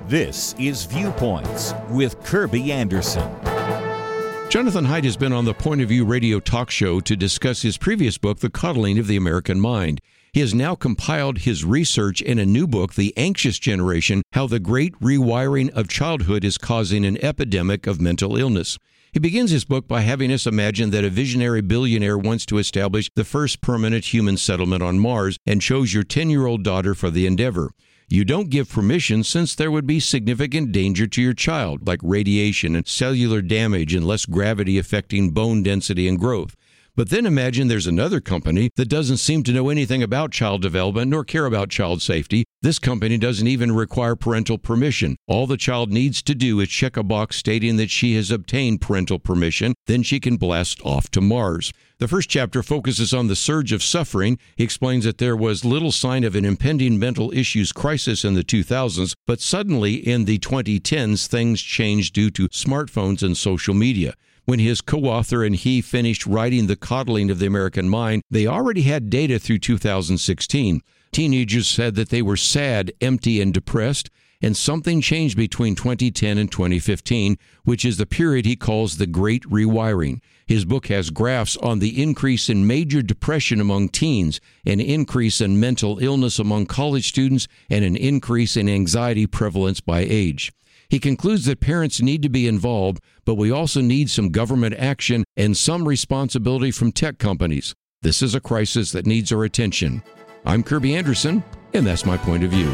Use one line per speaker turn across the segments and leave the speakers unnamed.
This is Viewpoints with Kirby Anderson.
Jonathan Haidt has been on the Point of View radio talk show to discuss his previous book, The Coddling of the American Mind. He has now compiled his research in a new book, The Anxious Generation: How the Great Rewiring of Childhood is Causing an Epidemic of Mental Illness. He begins his book by having us imagine that a visionary billionaire wants to establish the first permanent human settlement on Mars and chose your 10-year-old daughter for the endeavor. You don't give permission since there would be significant danger to your child, like radiation and cellular damage and less gravity affecting bone density and growth. But then imagine there's another company that doesn't seem to know anything about child development nor care about child safety. This company doesn't even require parental permission. All the child needs to do is check a box stating that she has obtained parental permission. Then she can blast off to Mars. The first chapter focuses on the surge of suffering. He explains that there was little sign of an impending mental issues crisis in the 2000s, but suddenly in the 2010s, things changed due to smartphones and social media. When his co-author and he finished writing The Coddling of the American Mind, they already had data through 2016. Teenagers said that they were sad, empty, and depressed, and something changed between 2010 and 2015, which is the period he calls the Great Rewiring. His book has graphs on the increase in major depression among teens, an increase in mental illness among college students, and an increase in anxiety prevalence by age. He concludes that parents need to be involved, but we also need some government action and some responsibility from tech companies. This is a crisis that needs our attention. I'm Kirby Anderson, and that's my point of view.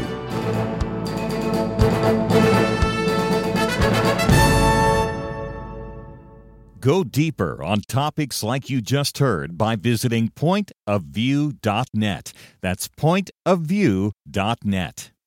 Go deeper on topics like you just heard by visiting pointofview.net. That's pointofview.net.